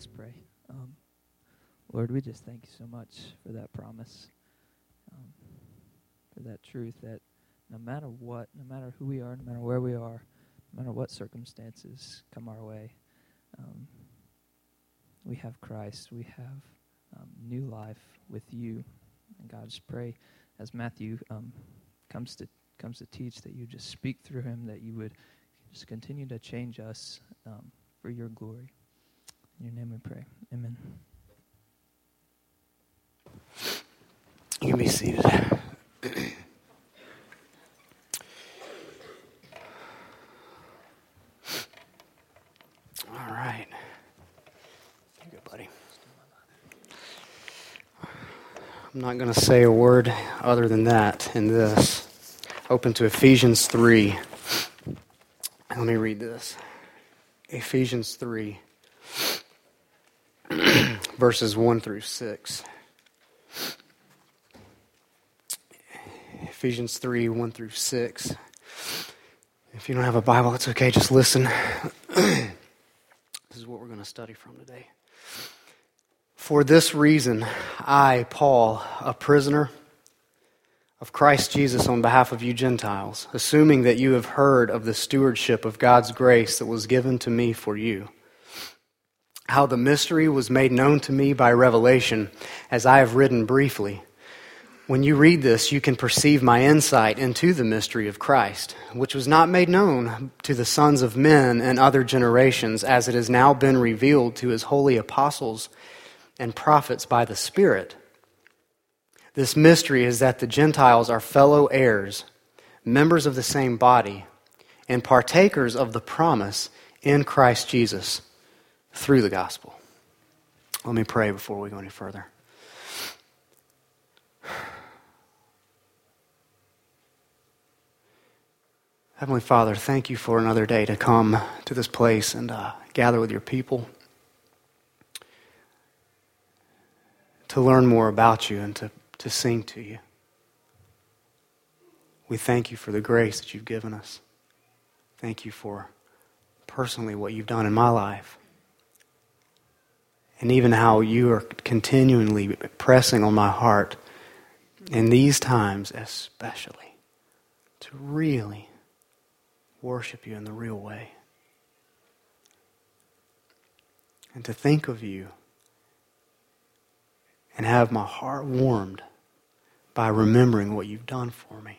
Let's pray. Lord, we just thank you so much for that promise, for that truth that no matter what, no matter who we are, no matter where we are, no matter what circumstances come our way, we have Christ. We have new life with you. And God, just pray as Matthew comes to teach that you just speak through him, that you would just continue to change us for your glory. In your name we pray. Amen. You can be seated. All right. You go, buddy. I'm not going to say a word other than that in this. Open to Ephesians 3. Let me read this. Ephesians 3, verses 1 through 6. Ephesians 3, 1 through 6. If you don't have a Bible, it's okay, just listen. This is what we're going to study from today. For this reason, I, Paul, a prisoner of Christ Jesus on behalf of you Gentiles, assuming that you have heard of the stewardship of God's grace that was given to me for you, how the mystery was made known to me by revelation, as I have written briefly. When you read this, you can perceive my insight into the mystery of Christ, which was not made known to the sons of men in other generations, as it has now been revealed to his holy apostles and prophets by the Spirit. This mystery is that the Gentiles are fellow heirs, members of the same body, and partakers of the promise in Christ Jesus through the gospel. Let me pray before we go any further. Heavenly Father, thank you for another day to come to this place and gather with your people, to learn more about you and to sing to you. We thank you for the grace that you've given us. Thank you for personally what you've done in my life, and even how you are continually pressing on my heart in these times especially to really worship you in the real way. And to think of you and have my heart warmed by remembering what you've done for me.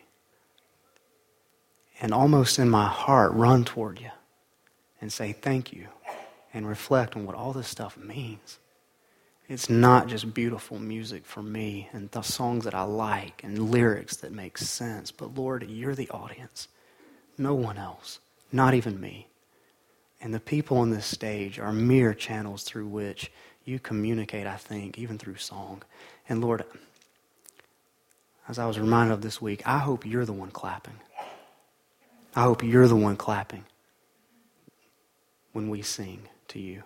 And almost in my heart run toward you and say thank you and reflect on what all this stuff means. It's not just beautiful music for me and the songs that I like and lyrics that make sense, but Lord, you're the audience. No one else, not even me. And the people on this stage are mere channels through which you communicate, I think, even through song. And Lord, as I was reminded of this week, I hope you're the one clapping. I hope you're the one clapping when we sing to you.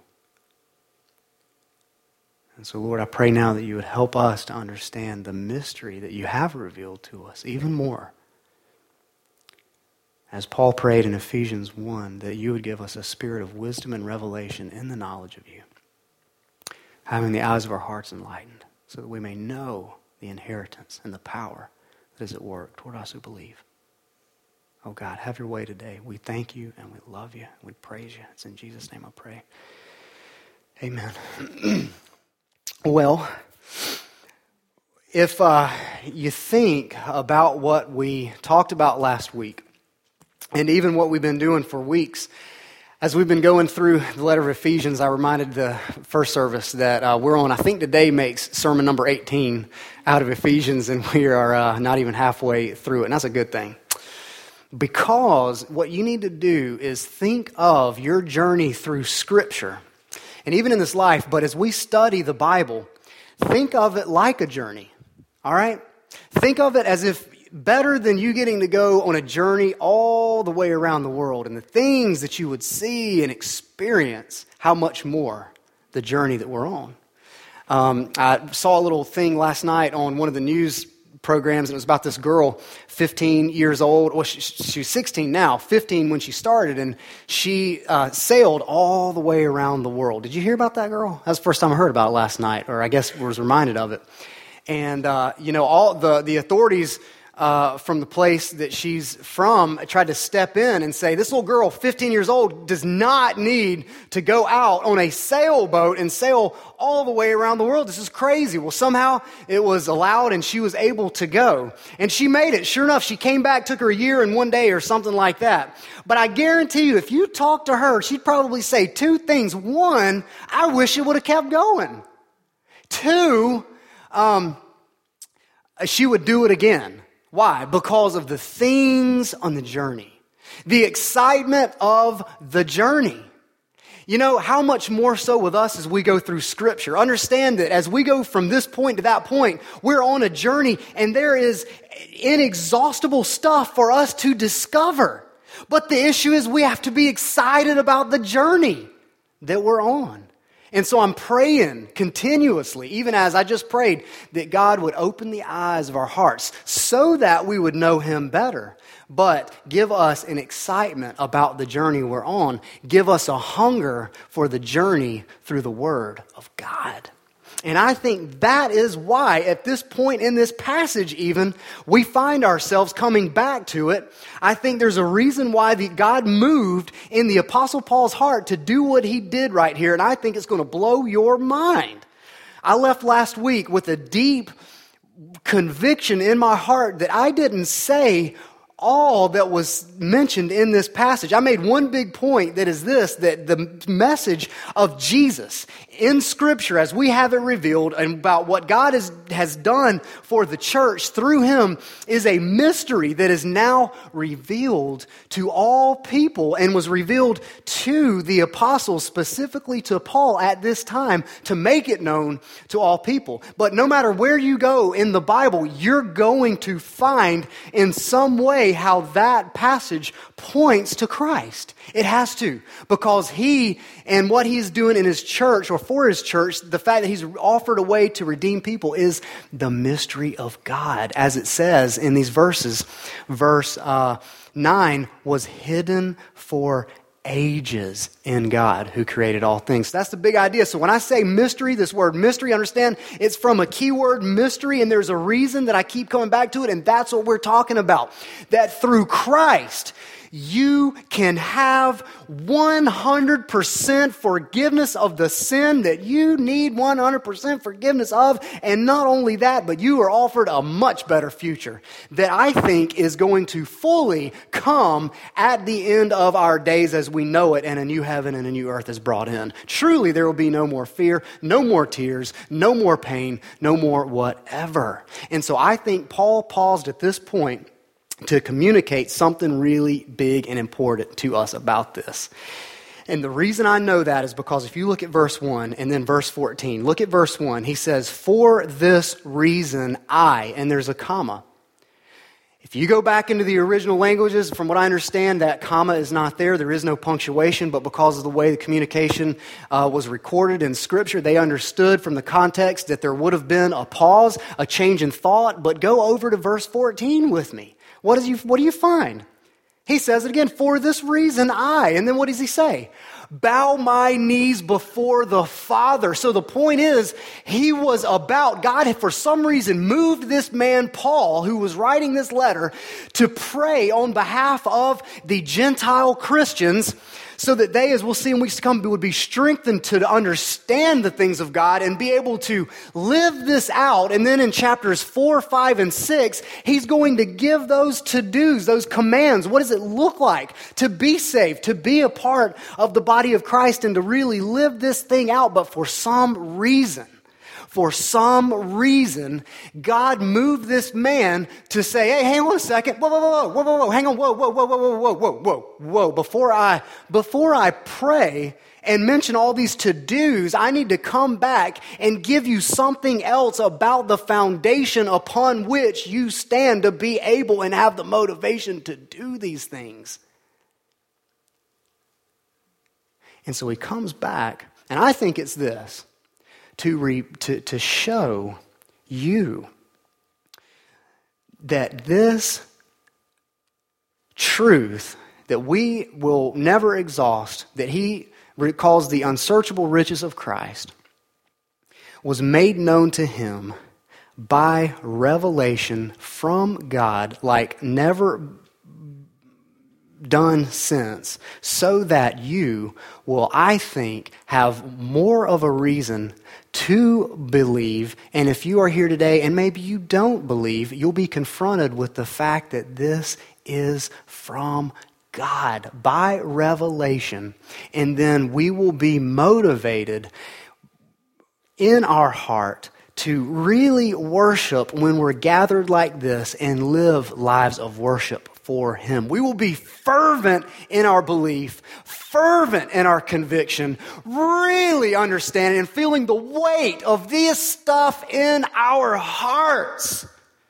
And so, Lord, I pray now that you would help us to understand the mystery that you have revealed to us even more. As Paul prayed in Ephesians 1, that you would give us a spirit of wisdom and revelation in the knowledge of you, having the eyes of our hearts enlightened, so that we may know the inheritance and the power that is at work toward us who believe. Oh God, have your way today. We thank you and we love you and we praise you. It's in Jesus' name I pray. Amen. Well, if you think about what we talked about last week, and even what we've been doing for weeks, as we've been going through the letter of Ephesians, I reminded the first service that we're on, I think today makes sermon number 18 out of Ephesians, and we are not even halfway through it, and that's a good thing. Because what you need to do is think of your journey through Scripture, and even in this life, but as we study the Bible, think of it like a journey, all right? Think of it as if better than you getting to go on a journey all the way around the world and the things that you would see and experience, how much more the journey that we're on. I saw a little thing last night on one of the news programs, and it was about this girl, 15 years old. Well, she's 16 now, 15 when she started, and she sailed all the way around the world. Did you hear about that girl? That's the first time I heard about it last night, or I guess was reminded of it. And, all the authorities from the place that she's from tried to step in and say, this little girl, 15 years old, does not need to go out on a sailboat and sail all the way around the world. This is crazy. Well, somehow it was allowed and she was able to go. And she made it. Sure enough, she came back, took her a year and 1 day or something like that. But I guarantee you, if you talk to her, she'd probably say two things. One, I wish it would have kept going. Two, she would do it again. Why? Because of the things on the journey. The excitement of the journey. You know, how much more so with us as we go through Scripture. Understand that as we go from this point to that point, we're on a journey and there is inexhaustible stuff for us to discover. But the issue is we have to be excited about the journey that we're on. And so I'm praying continuously, even as I just prayed, that God would open the eyes of our hearts so that we would know Him better. But give us an excitement about the journey we're on. Give us a hunger for the journey through the Word of God. And I think that is why at this point in this passage even, we find ourselves coming back to it. I think there's a reason why God moved in the Apostle Paul's heart to do what he did right here. And I think it's going to blow your mind. I left last week with a deep conviction in my heart that I didn't say all that was mentioned in this passage. I made one big point that is this, that the message of Jesus in Scripture as we have it revealed and about what God has done for the church through Him is a mystery that is now revealed to all people and was revealed to the apostles, specifically to Paul at this time to make it known to all people. But no matter where you go in the Bible, you're going to find in some way how that passage points to Christ. It has to, because He and what He's doing in His church or for His church, the fact that He's offered a way to redeem people is the mystery of God. As it says in these verses, verse 9 was hidden for ages in God who created all things. That's the big idea. So when I say mystery, this word mystery, understand it's from a keyword mystery, and there's a reason that I keep coming back to it, and that's what we're talking about. That through Christ, you can have 100% forgiveness of the sin that you need 100% forgiveness of. And not only that, but you are offered a much better future that I think is going to fully come at the end of our days as we know it, and a new heaven and a new earth is brought in. Truly, there will be no more fear, no more tears, no more pain, no more whatever. And so I think Paul paused at this point to communicate something really big and important to us about this. And the reason I know that is because if you look at verse 1 and then verse 14, look at verse 1. He says, for this reason I, and there's a comma. If you go back into the original languages, from what I understand, that comma is not there. There is no punctuation, but because of the way the communication was recorded in Scripture, they understood from the context that there would have been a pause, a change in thought. But go over to verse 14 with me. What do you find? He says it again, for this reason I. And then what does he say? Bow my knees before the Father. So the point is, God had for some reason moved this man, Paul, who was writing this letter, to pray on behalf of the Gentile Christians so that they, as we'll see in weeks to come, would be strengthened to understand the things of God and be able to live this out. And then in chapters 4, 5, and 6, he's going to give those to-dos, those commands. What does it look like to be saved, to be a part of the body of Christ and to really live this thing out? But for some reason, God moved this man to say, hey, hang on a second. Whoa, hang on. Whoa. Before I pray and mention all these to-dos, I need to come back and give you something else about the foundation upon which you stand to be able and have the motivation to do these things. And so he comes back, and I think it's this. To show you that this truth that we will never exhaust, that he calls the unsearchable riches of Christ, was made known to him by revelation from God like never done since, so that you will, I think, have more of a reason to believe. And if you are here today and maybe you don't believe, you'll be confronted with the fact that this is from God by revelation. And then we will be motivated in our heart to really worship when we're gathered like this and live lives of worship for Him. We will be fervent in our belief, fervent in our conviction, really understanding and feeling the weight of this stuff in our hearts.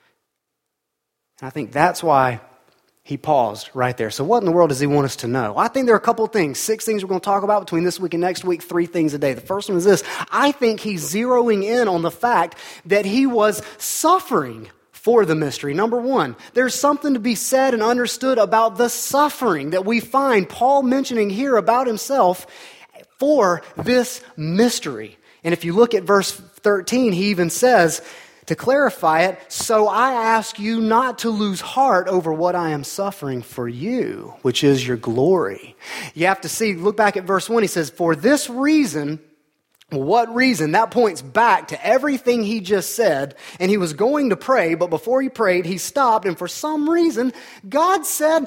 And I think that's why he paused right there. So what in the world does he want us to know? I think there are a couple of things, 6 things we're going to talk about between this week and next week, 3 things a day. The first one is this. I think he's zeroing in on the fact that he was suffering for the mystery. Number one, there's something to be said and understood about the suffering that we find Paul mentioning here about himself for this mystery. And if you look at verse 13, he even says, to clarify it, so I ask you not to lose heart over what I am suffering for you, which is your glory. You have to see, look back at verse 1, he says, for this reason. What reason? That points back to everything he just said, and he was going to pray, but before he prayed, he stopped, and for some reason, God said,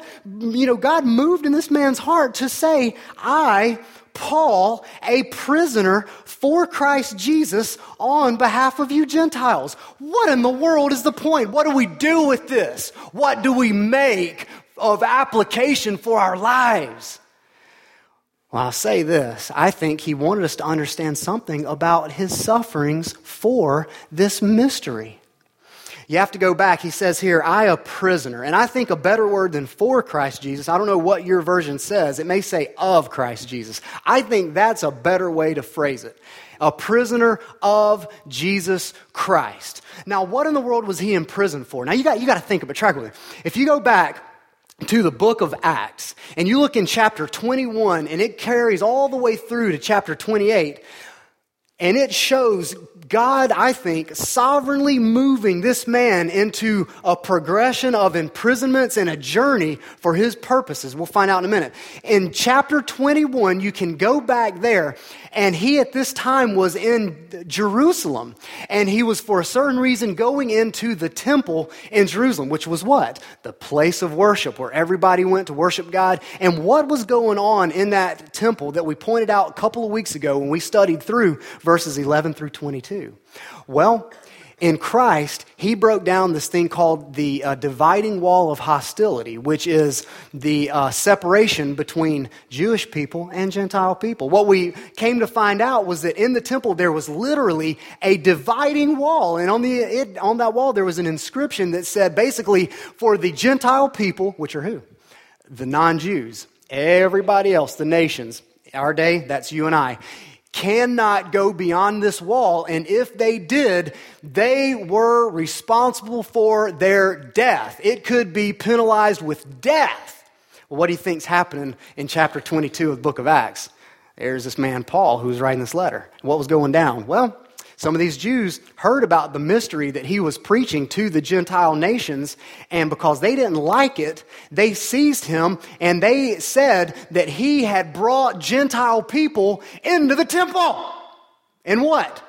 God moved in this man's heart to say, I, Paul, a prisoner for Christ Jesus on behalf of you Gentiles. What in the world is the point? What do we do with this? What do we make of application for our lives? Well, I'll say this. I think he wanted us to understand something about his sufferings for this mystery. You have to go back. He says here, I a prisoner. And I think a better word than for Christ Jesus, I don't know what your version says. It may say of Christ Jesus. I think that's a better way to phrase it. A prisoner of Jesus Christ. Now, what in the world was he in prison for? Now, you got to think of it. Track with me. If you go back to the book of Acts, and you look in chapter 21, and it carries all the way through to chapter 28, and it shows God, I think, sovereignly moving this man into a progression of imprisonments and a journey for his purposes. We'll find out in a minute. In chapter 21, you can go back there, and he at this time was in Jerusalem, and he was for a certain reason going into the temple in Jerusalem, which was what? The place of worship where everybody went to worship God. And what was going on in that temple that we pointed out a couple of weeks ago when we studied through verses 11 through 22? Well, in Christ, he broke down this thing called the dividing wall of hostility, which is the separation between Jewish people and Gentile people. What we came to find out was that in the temple there was literally a dividing wall, and on that wall there was an inscription that said basically for the Gentile people, which are who? The non-Jews, everybody else, the nations. Our day, that's you and I. Cannot go beyond this wall, and if they did, they were responsible for their death. It could be penalized with death. Well, what do you think's happening in chapter 22 of the book of Acts? There's this man, Paul, who was writing this letter. What was going down? Well, some of these Jews heard about the mystery that he was preaching to the Gentile nations, and because they didn't like it, they seized him, and they said that he had brought Gentile people into the temple. And what?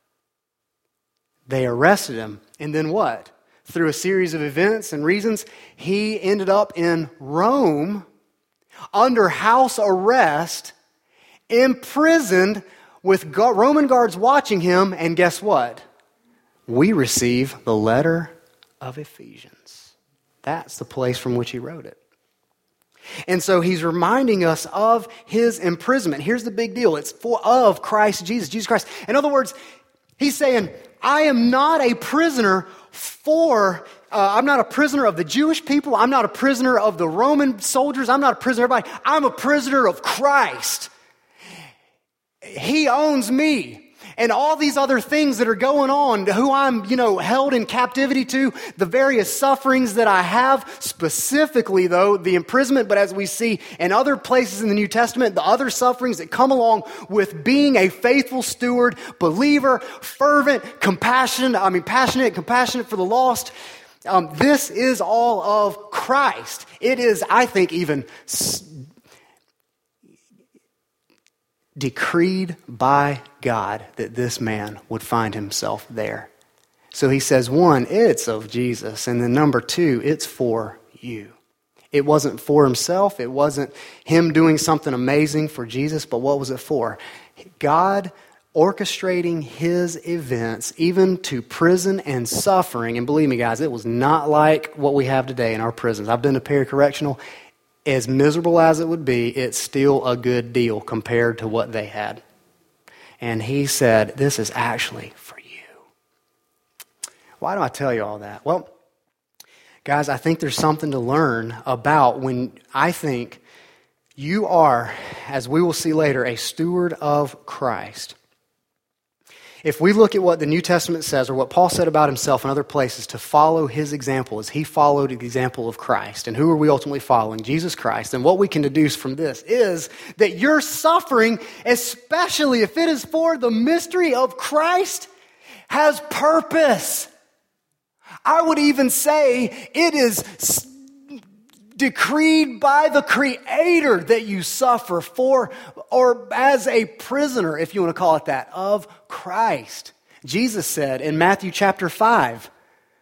They arrested him, and then what? Through a series of events and reasons, he ended up in Rome, under house arrest, imprisoned, with Roman guards watching him, and guess what? We receive the letter of Ephesians. That's the place from which he wrote it. And so he's reminding us of his imprisonment. Here's the big deal. It's of Christ Jesus, Jesus Christ. In other words, he's saying, I am not a prisoner I'm not a prisoner of the Jewish people. I'm not a prisoner of the Roman soldiers. I'm not a prisoner of everybody. I'm a prisoner of Christ. He owns me. and all these other things that are going on, who I'm, held in captivity to, the various sufferings that I have, specifically though, the imprisonment, but as we see in other places in the New Testament, the other sufferings that come along with being a faithful steward, believer, fervent, passionate, compassionate for the lost. This is all of Christ. It is, I think, even decreed by God that this man would find himself there. So he says, one, it's of Jesus. And then number two, it's for you. It wasn't for himself. It wasn't him doing something amazing for Jesus. But what was it for? God orchestrating his events, even to prison and suffering. And believe me, guys, it was not like what we have today in our prisons. I've been to Perry Correctional. As miserable as it would be, it's still a good deal compared to what they had. And he said, this is actually for you. Why do I tell you all that? Well, guys, I think there's something to learn about when I think you are, as we will see later, a steward of Christ. If we look at what the New Testament says, or what Paul said about himself in other places, to follow his example as he followed the example of Christ. And who are we ultimately following? Jesus Christ. And what we can deduce from this is that your suffering, especially if it is for the mystery of Christ, has purpose. I would even say it is decreed by the Creator that you suffer for, or as a prisoner, if you want to call it that, of Christ. Jesus said in Matthew chapter 5,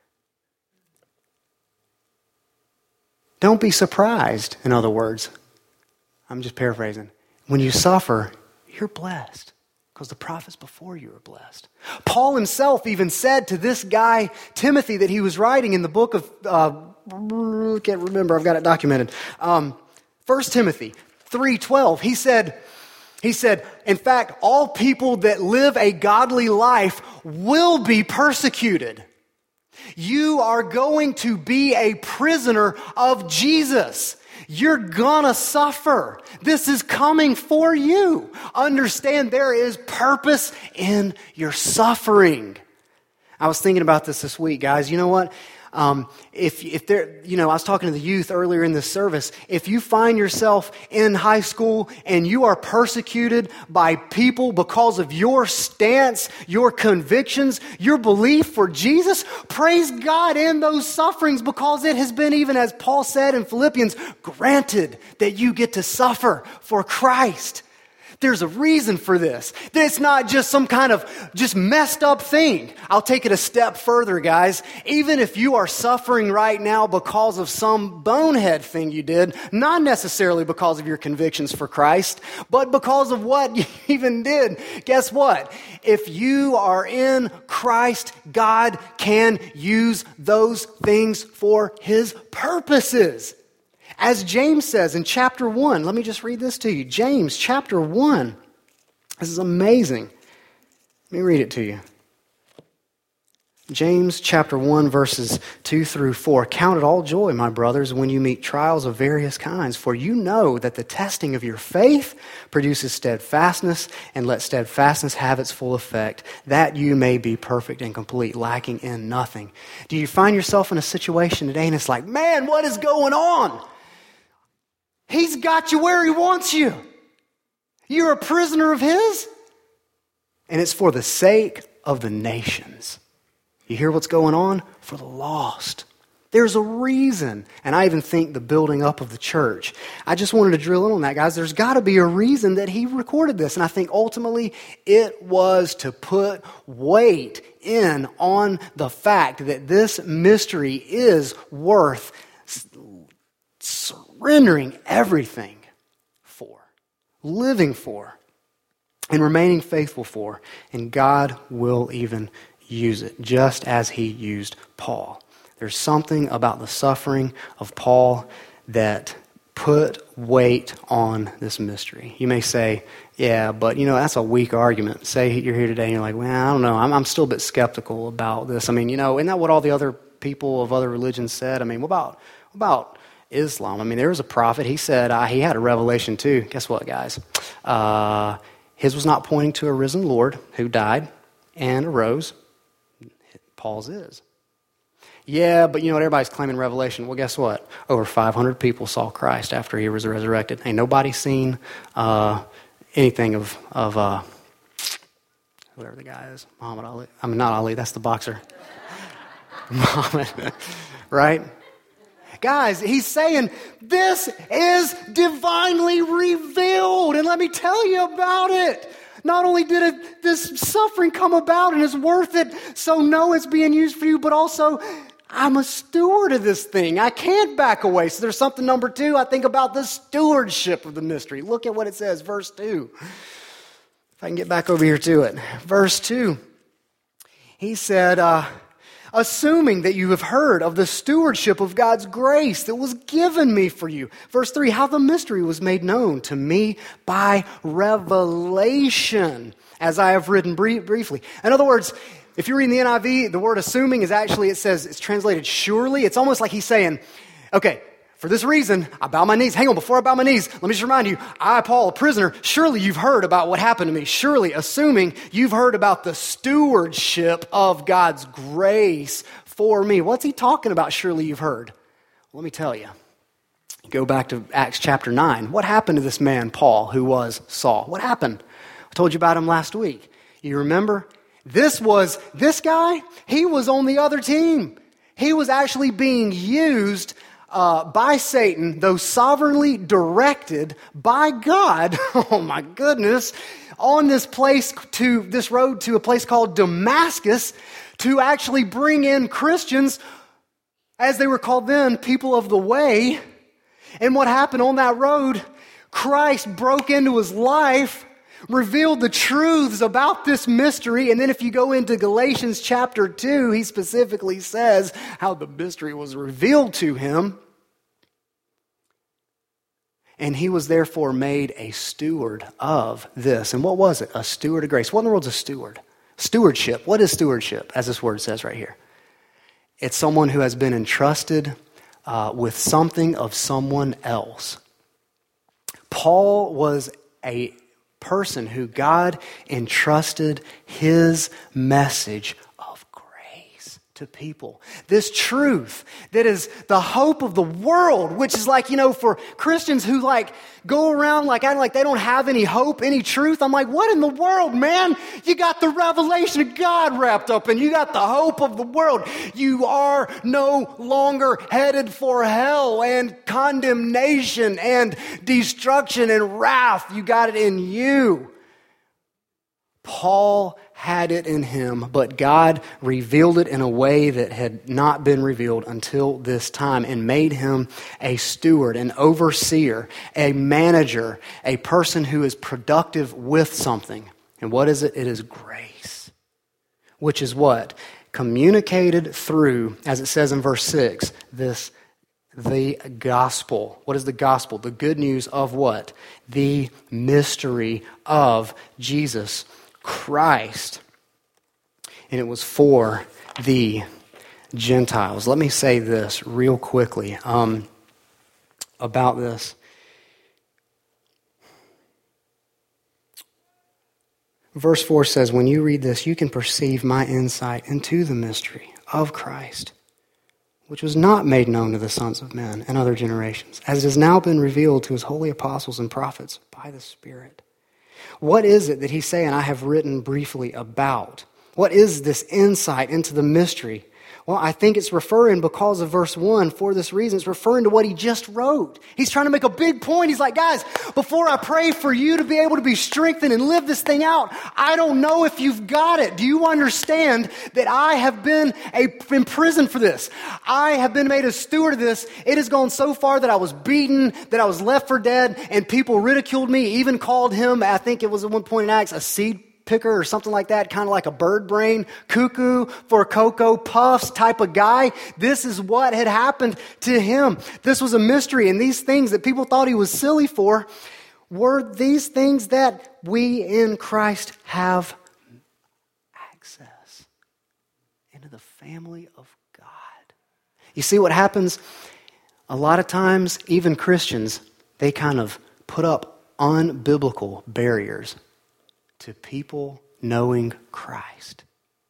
don't be surprised, in other words. I'm just paraphrasing. When you suffer, you're blessed, because the prophets before you are blessed. Paul himself even said to this guy, Timothy, that he was writing in the book of, can't remember, I've got it documented. 1 Timothy 3:12, he said, in fact, all people that live a godly life will be persecuted. You are going to be a prisoner of Jesus. You're gonna suffer. This is coming for you. Understand there is purpose in your suffering. I was thinking about this week, guys. You know what? If there, I was talking to the youth earlier in this service. If you find yourself in high school and you are persecuted by people because of your stance, your convictions, your belief for Jesus, praise God in those sufferings, because it has been, even as Paul said in Philippians, granted that you get to suffer for Christ. There's a reason for this. It's not just some kind of just messed up thing. I'll take it a step further, guys. Even if you are suffering right now because of some bonehead thing you did, not necessarily because of your convictions for Christ, but because of what you even did, guess what? If you are in Christ, God can use those things for His purposes. As James says in chapter 1, let me just read this to you. James chapter 1. This is amazing. Let me read it to you. James chapter 1 verses 2 through 4. Count it all joy, my brothers, when you meet trials of various kinds, for you know that the testing of your faith produces steadfastness, and let steadfastness have its full effect, that you may be perfect and complete, lacking in nothing. Do you find yourself in a situation today and it's like, man, what is going on? He's got you where He wants you. You're a prisoner of His. And it's for the sake of the nations. You hear what's going on? For the lost. There's a reason. And I even think the building up of the church. I just wanted to drill in on that, guys. There's got to be a reason that He recorded this. And I think ultimately it was to put weight in on the fact that this mystery is worth surrendering everything for, living for, and remaining faithful for. And God will even use it, just as He used Paul. There's something about the suffering of Paul that put weight on this mystery. You may say, yeah, but that's a weak argument. Say you're here today and you're like, well, I don't know, I'm still a bit skeptical about this. I mean, isn't that what all the other people of other religions said? I mean, what about Islam? I mean, there was a prophet. He said he had a revelation too. Guess what, guys? His was not pointing to a risen Lord who died and arose. Paul's is. Yeah, but you know what? Everybody's claiming revelation. Well, guess what? Over 500 people saw Christ after he was resurrected. Ain't nobody seen anything of whatever the guy is. Muhammad Ali. I mean, not Ali. That's the boxer. Muhammad. Right? Guys, he's saying this is divinely revealed. And let me tell you about it. Not only did this suffering come about and is worth it, so know it's being used for you, but also I'm a steward of this thing. I can't back away. So there's something number 2. I think about the stewardship of the mystery. Look at what it says, verse 2. If I can get back over here to it. Verse 2. He said, assuming that you have heard of the stewardship of God's grace that was given me for you. Verse 3, how the mystery was made known to me by revelation, as I have written briefly. In other words, if you're reading the NIV, the word assuming is actually, it's translated surely. It's almost like he's saying, okay, for this reason, I bow my knees. Hang on, before I bow my knees, let me just remind you, I, Paul, a prisoner, surely you've heard about what happened to me. Surely, assuming you've heard about the stewardship of God's grace for me. What's he talking about, surely you've heard? Let me tell you. Go back to Acts chapter 9. What happened to this man, Paul, who was Saul? What happened? I told you about him last week. You remember? This guy, he was on the other team. He was actually being used by Satan, though sovereignly directed by God, oh my goodness, on this road to a place called Damascus to actually bring in Christians, as they were called then, people of the way. And what happened on that road, Christ broke into his life, revealed the truths about this mystery. And then if you go into Galatians chapter 2, he specifically says how the mystery was revealed to him. And he was therefore made a steward of this. And what was it? A steward of grace. What in the world's a steward? Stewardship. What is stewardship, as this word says right here? It's someone who has been entrusted with something of someone else. Paul was a person who God entrusted his message of grace to people. This truth that is the hope of the world, which is like, for Christians who go around acting like they don't have any hope, any truth. I'm like, what in the world, man? You got the revelation of God wrapped up and you got the hope of the world. You are no longer headed for hell and condemnation and destruction and wrath. You got it in you. Paul had it in him, but God revealed it in a way that had not been revealed until this time and made him a steward, an overseer, a manager, a person who is productive with something. And what is it? It is grace, which is what? Communicated through, as it says in verse 6, the gospel. What is the gospel? The good news of what? The mystery of Jesus Christ. And it was for the Gentiles. Let me say this real quickly about this. Verse 4 says, when you read this, you can perceive my insight into the mystery of Christ, which was not made known to the sons of men in other generations, as it has now been revealed to his holy apostles and prophets by the Spirit. What is it that he's saying I have written briefly about? What is this insight into the mystery? Well, I think it's referring, because of verse 1, for this reason, it's referring to what he just wrote. He's trying to make a big point. He's like, guys, before I pray for you to be able to be strengthened and live this thing out, I don't know if you've got it. Do you understand that I have been in prison for this? I have been made a steward of this. It has gone so far that I was beaten, that I was left for dead, and people ridiculed me, even called him, I think it was at one point in Acts, a seed picker or something like that, kind of like a bird brain, cuckoo for Cocoa Puffs type of guy. This is what had happened to him. This was a mystery, and these things that people thought he was silly for were these things that we in Christ have access into the family of God. You see what happens? A lot of times, even Christians, they kind of put up unbiblical barriers to people knowing Christ.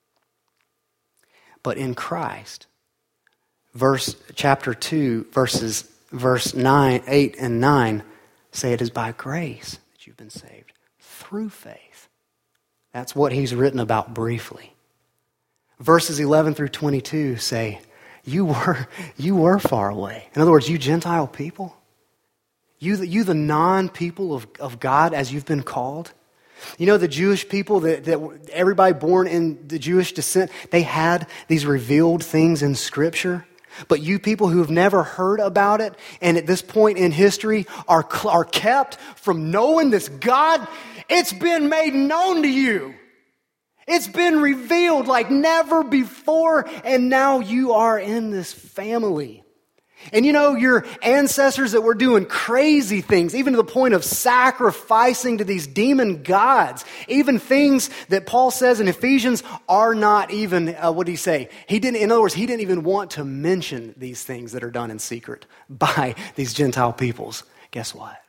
But in Christ, chapter 2, verse 9, 8 and 9 say it is by grace that you've been saved through faith. That's what he's written about briefly. Verses 11 through 22 say, you were far away. In other words, you Gentile people, you the non-people of God as you've been called. You know, the Jewish people, that everybody born in the Jewish descent, they had these revealed things in Scripture. But you people who have never heard about it and at this point in history are kept from knowing this God, it's been made known to you. It's been revealed like never before, and now you are in this family. And you know, your ancestors that were doing crazy things, even to the point of sacrificing to these demon gods, even things that Paul says in Ephesians are not even, what did he say? In other words, he didn't even want to mention these things that are done in secret by these Gentile peoples. Guess what?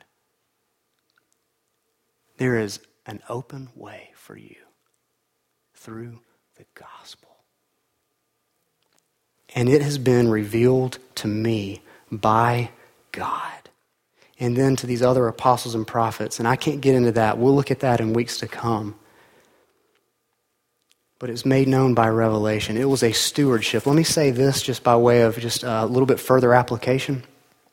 There is an open way for you through the gospel. And it has been revealed to me by God. And then to these other apostles and prophets. And I can't get into that. We'll look at that in weeks to come. But it's made known by revelation. It was a stewardship. Let me say this just by way of just a little bit further application.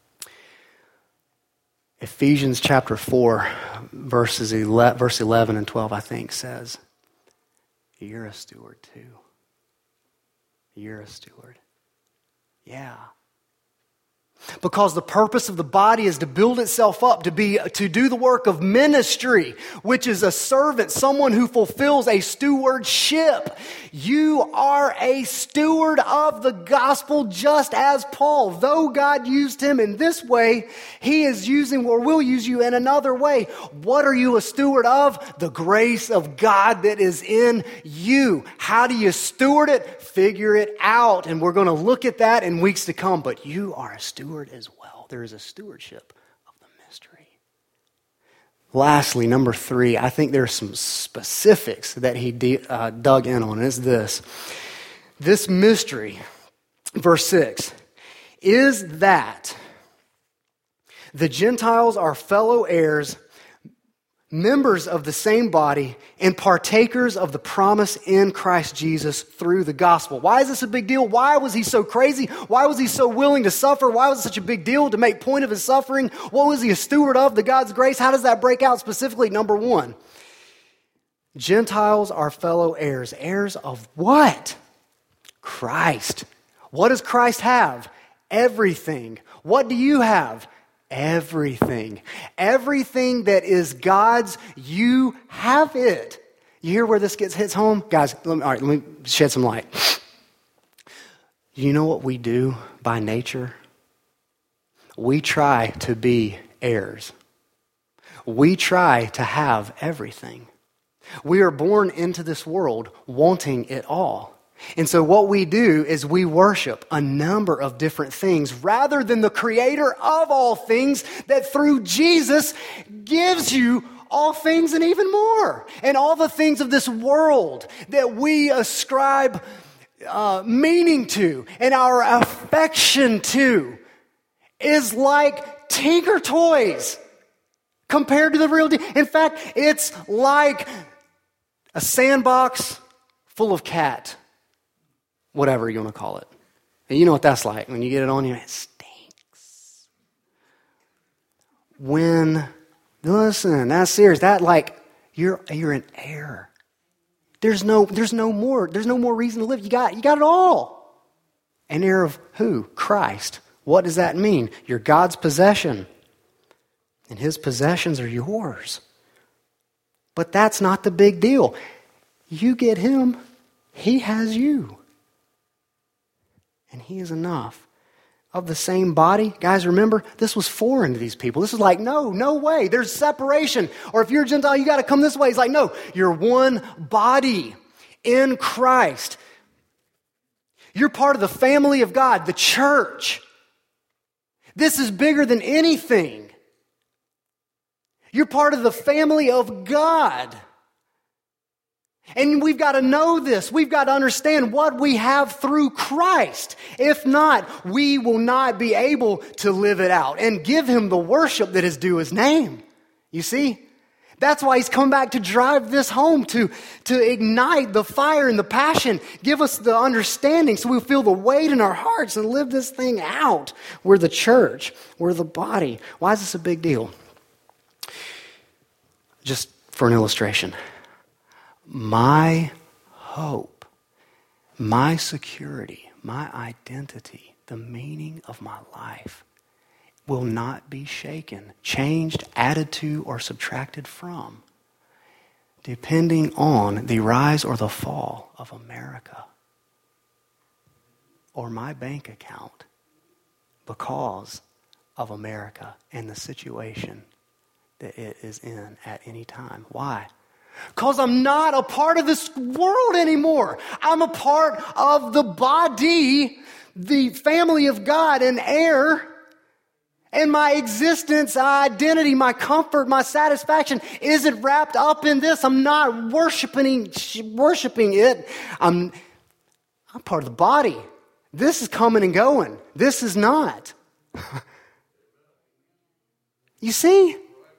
Ephesians chapter 4, verse 11 and 12, I think, says, you're a steward too. You're a steward. Yeah. Because the purpose of the body is to build itself up, to do the work of ministry, which is a servant, someone who fulfills a stewardship. You are a steward of the gospel just as Paul. Though God used him in this way, he is using or will use you in another way. What are you a steward of? The grace of God that is in you. How do you steward it? Figure it out. And we're going to look at that in weeks to come. But you are a steward as well. There is a stewardship of the mystery. Lastly, number 3, I think there's some specifics that he dug in on. It's this. This mystery, verse 6, is that the Gentiles are fellow heirs, members of the same body, and partakers of the promise in Christ Jesus through the gospel. Why is this a big deal? Why was he so crazy? Why was he so willing to suffer? Why was it such a big deal to make point of his suffering? What was he a steward of? The God's grace? How does that break out specifically? Number 1, Gentiles are fellow heirs. Heirs of what? Christ. What does Christ have? Everything. What do you have? Everything. Everything that is God's, you have it. You hear where this hits home? Guys, let me shed some light. You know what we do by nature? We try to be heirs. We try to have everything. We are born into this world wanting it all. And so what we do is we worship a number of different things rather than the creator of all things that through Jesus gives you all things and even more. And all the things of this world that we ascribe meaning to and our affection to is like tinker toys compared to the real deal. In fact, it's like a sandbox full of cat. Whatever you want to call it. And you know what that's like. When you get it on you, it stinks. Listen, that's serious. That like, you're an heir. There's no more reason to live. You got it all. An heir of who? Christ. What does that mean? You're God's possession. And his possessions are yours. But that's not the big deal. You get him, he has you. And he is enough. Of the same body, guys, remember, this was foreign to these people. This is like, no way. There's separation. Or if you're a Gentile, you got to come this way. He's like, no, you're one body in Christ. You're part of the family of God, the church. This is bigger than anything. You're part of the family of God. And we've got to know this. We've got to understand what we have through Christ. If not, we will not be able to live it out and give Him the worship that is due His name. You see? That's why He's come back to drive this home, to ignite the fire and the passion, give us the understanding so we'll feel the weight in our hearts and live this thing out. We're the church. We're the body. Why is this a big deal? Just for an illustration. My hope, my security, my identity, the meaning of my life will not be shaken, changed, added to, or subtracted from, depending on the rise or the fall of America or my bank account because of America and the situation that it is in at any time. Why? Because I'm not a part of this world anymore. I'm a part of the body, the family of God, and heir. And my existence, identity, my comfort, my satisfaction isn't wrapped up in this. I'm not worshiping it. I'm part of the body. This is coming and going. This is not. You see?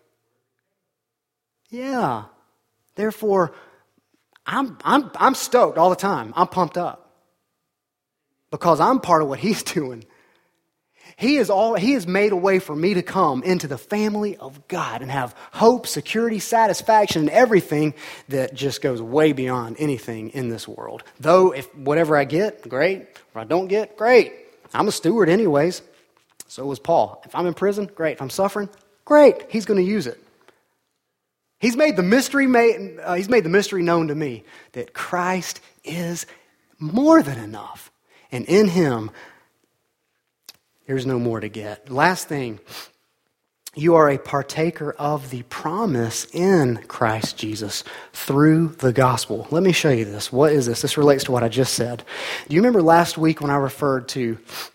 Yeah. Therefore, I'm stoked all the time. I'm pumped up because I'm part of what He's doing. He has made a way for me to come into the family of God and have hope, security, satisfaction, and everything that just goes way beyond anything in this world. Though, if whatever I get, great. If I don't get, great. I'm a steward anyways. So was Paul. If I'm in prison, great. If I'm suffering, great. He's going to use it. He's made the mystery known to me that Christ is more than enough. And in Him, there's no more to get. Last thing, you are a partaker of the promise in Christ Jesus through the gospel. Let me show you this. What is this? This relates to what I just said. Do you remember last week when I referred to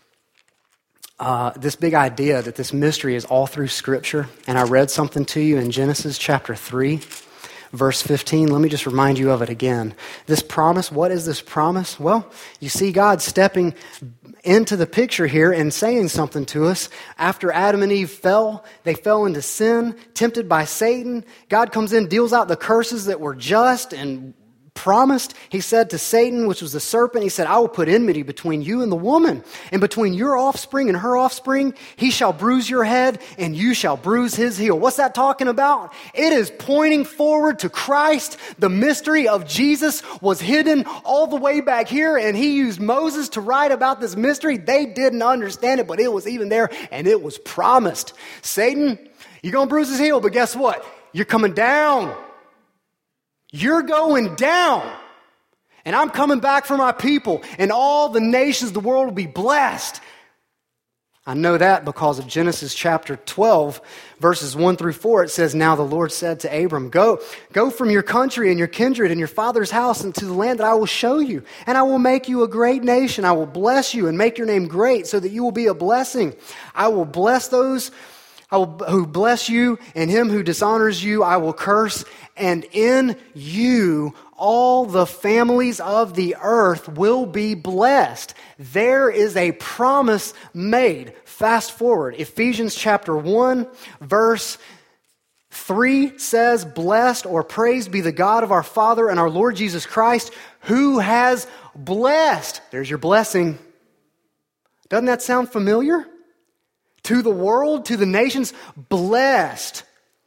this big idea that this mystery is all through Scripture? And I read something to you in Genesis chapter 3, verse 15. Let me just remind you of it again. This promise, what is this promise? Well, you see God stepping into the picture here and saying something to us. After Adam and Eve fell, they fell into sin, tempted by Satan. God comes in, deals out the curses that were just and promised. He said to Satan, which was the serpent, He said, I will put enmity between you and the woman, and between your offspring and her offspring. He shall bruise your head, and you shall bruise his heel. What's that talking about? It is pointing forward to Christ. The mystery of Jesus was hidden all the way back here, and He used Moses to write about this mystery. They didn't understand it, but it was even there, and it was promised. Satan, you're going to bruise his heel, but guess what? You're coming down. You're going down. And I'm coming back for my people. And all the nations of the world will be blessed. I know that because of Genesis chapter 12, verses 1 through 4. It says, Now the Lord said to Abram, Go from your country and your kindred and your father's house into the land that I will show you. And I will make you a great nation. I will bless you and make your name great so that you will be a blessing. I will bless those who bless you, and him who dishonors you I will curse. And in you all the families of the earth will be blessed. There is a promise made. Fast forward. Ephesians chapter 1, verse 3 says, Blessed or praised be the God of our Father and our Lord Jesus Christ, who has blessed. There's your blessing. Doesn't that sound familiar? To the world, to the nations, blessed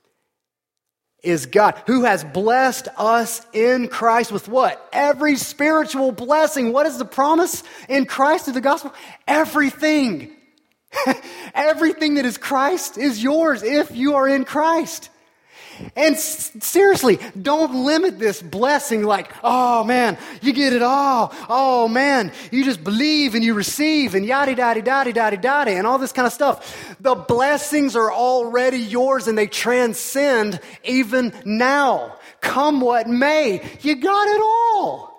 is God, who has blessed us in Christ with what? Every spiritual blessing. What is the promise in Christ through the gospel? Everything. Everything that is Christ is yours if you are in Christ. And seriously, don't limit this blessing like, oh man, you get it all. Oh man, you just believe and you receive and yada-da-da-da-da-da-da and all this kind of stuff. The blessings are already yours and they transcend even now. Come what may, you got it all.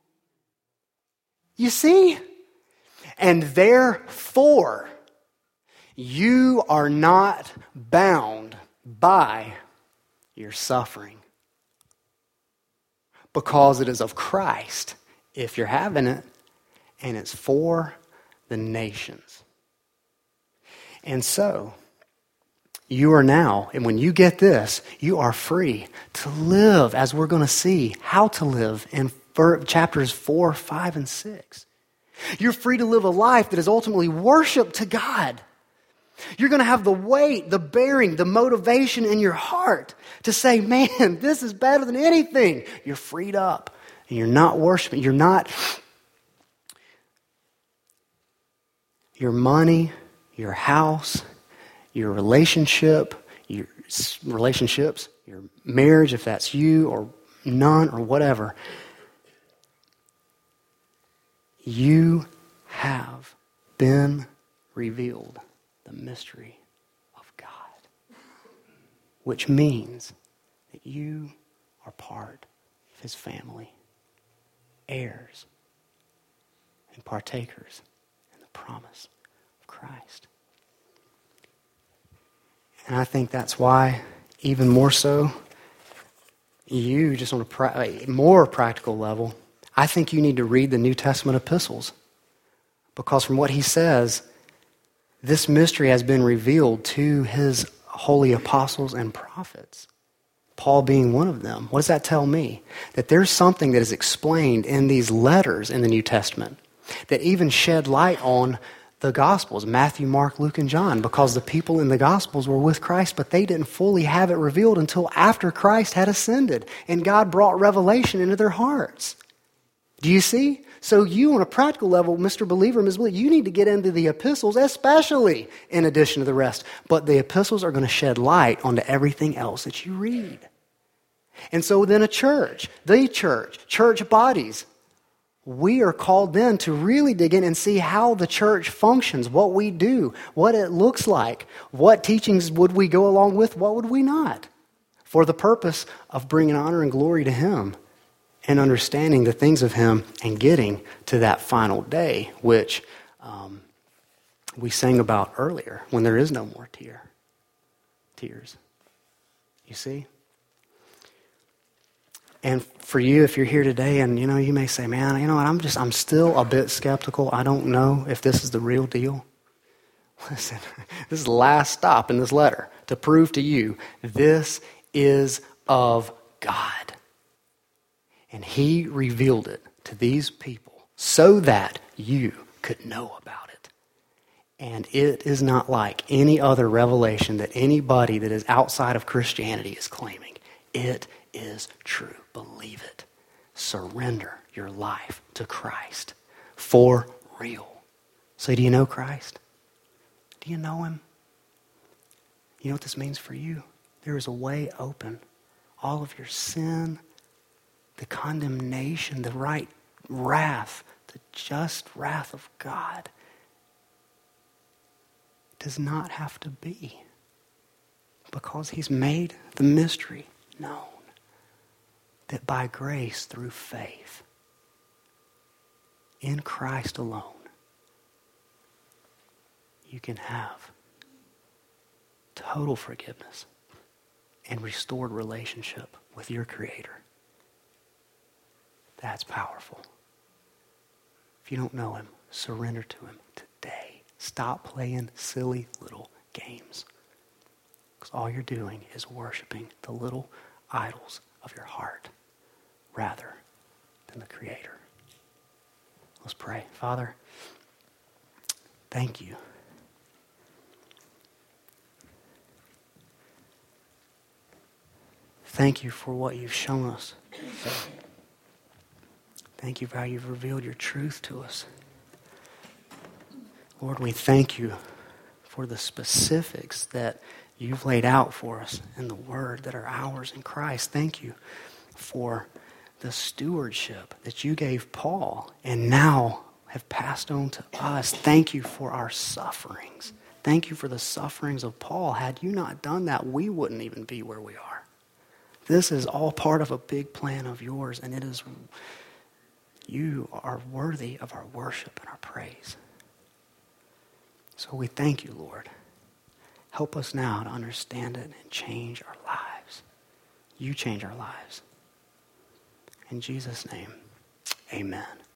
You see? And therefore, you are not bound by your suffering. because it is of Christ, if you're having it, and it's for the nations. And so, you are now, and when you get this, you are free to live, as we're going to see how to live in chapters 4, 5, and 6. You're free to live a life that is ultimately worship to God. You're going to have the weight, the bearing, the motivation in your heart to say, man, this is better than anything. You're freed up, and you're not worshiping. You're not, your money, your house, your relationships, your marriage, if that's you or none or whatever, you have been revealed the mystery of God, which means that you are part of His family, heirs and partakers in the promise of Christ. And I think that's why, even more so, you, just on a more practical level, I think you need to read the New Testament epistles. Because from what he says, this mystery has been revealed to his holy apostles and prophets. Paul being one of them. What does that tell me? That there's something that is explained in these letters in the New Testament that even shed light on the Gospels, Matthew, Mark, Luke, and John, because the people in the Gospels were with Christ, but they didn't fully have it revealed until after Christ had ascended, and God brought revelation into their hearts. Do you see? So you, on a practical level, Mr. Believer, Ms. Believer, you need to get into the epistles, especially in addition to the rest. But the epistles are going to shed light onto everything else that you read. And so then a church, church bodies, we are called then to really dig in and see how the church functions, what we do, what it looks like, what teachings would we go along with, what would we not, for the purpose of bringing honor and glory to Him and understanding the things of Him and getting to that final day, which we sang about earlier, when there is no more tears. You see? And for you, if you're here today and, you may say, man, I'm still a bit skeptical. I don't know if this is the real deal. Listen, this is the last stop in this letter to prove to you this is of God. And He revealed it to these people so that you could know about it. And it is not like any other revelation that anybody that is outside of Christianity is claiming. It is true. Believe it. Surrender your life to Christ for real. So do you know Christ? Do you know Him? You know what this means for you? There is a way open. All of your sin, the condemnation, the right wrath, the just wrath of God does not have to be, because He's made the mystery known. That by grace through faith in Christ alone, you can have total forgiveness and restored relationship with your Creator. That's powerful. If you don't know Him, surrender to Him today. Stop playing silly little games. Because all you're doing is worshiping the little idols of your heart rather than the Creator. Let's pray. Father, thank You. Thank You for what You've shown us. Thank You for how You've revealed Your truth to us. Lord, we thank You for the specifics that You've laid out for us in the Word that are ours in Christ. Thank You for the stewardship that You gave Paul and now have passed on to us. Thank You for our sufferings. Thank You for the sufferings of Paul. Had You not done that, we wouldn't even be where we are. This is all part of a big plan of Yours, and it is You are worthy of our worship and our praise. So we thank You, Lord. Help us now to understand it and change our lives. You change our lives. In Jesus' name, amen.